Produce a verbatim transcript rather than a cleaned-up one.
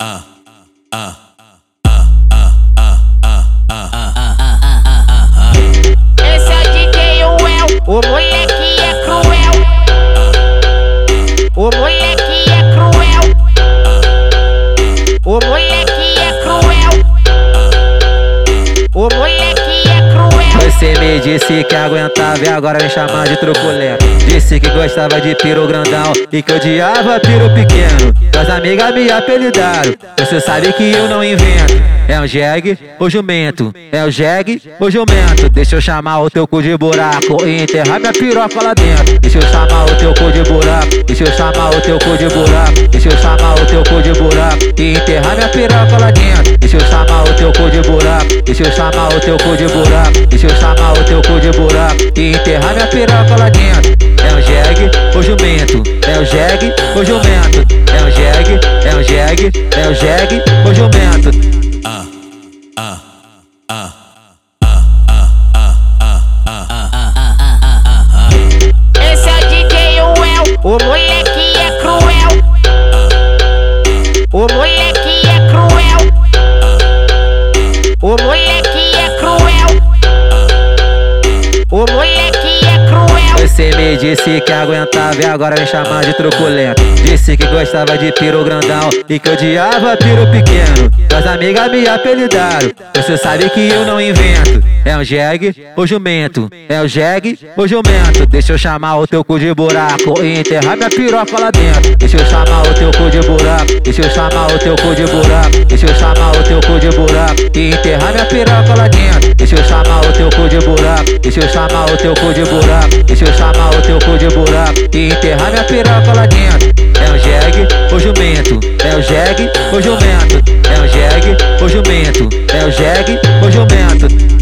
ah, ah, Esse é o D J Well, o moleque é cruel. O moleque é cruel. O moleque é cruel. O moleque é cruel. Você me disse que aguentava e agora me chama de truculento. Disse que gostava de piro grandão e que odiava piro pequeno. As amigas me apelidaram, você sabe que eu não invento. É um jegue ou jumento, é o jegue ou jumento. Deixa eu chamar o teu cu de buraco e enterrar minha piroca lá dentro. Deixa eu chamar o teu cu de buraco, deixa eu chamar o teu cu de buraco, deixa eu chamar o teu cu de buraco e enterrar minha piroca lá dentro. Deixa eu chamar o teu cu de buraco, deixa eu chamar o teu cu de buraco, deixa eu chamar o teu cu de buraco e enterrar minha piroca lá dentro. É um jegue ou jumento, é o jegue ou jumento, é um jegue, é um jegue, é o jegue ou jumento. ah, ah, ah, Esse é o D J Well, o moleque é cruel. O moleque é cruel. O moleque é cruel. O moleque é cruel. Você me disse que aguentava e agora me chama de truculento. Disse que gostava de piro grandão e que odiava piro pequeno. As amigas me apelidaram, você sabe que eu não invento. É um jegue ou jumento, é o jegue ou jumento. Deixa eu chamar o teu cu de buraco e enterrar minha piroca lá dentro. Deixa eu chamar o teu cu de buraco, deixa eu chamar o teu cu de buraco, deixa eu chamar o teu cu de buraco e enterrar minha piroca lá dentro. Deixa eu chamar o teu cu de buraco, deixa eu chamar o teu cu de buraco, deixa eu chamar o teu cu de buraco e enterrar minha piroca lá dentro. É um jegue ou jumento, é o jegue ou jumento, é um jegue ou jumento, é o jegue ou jumento.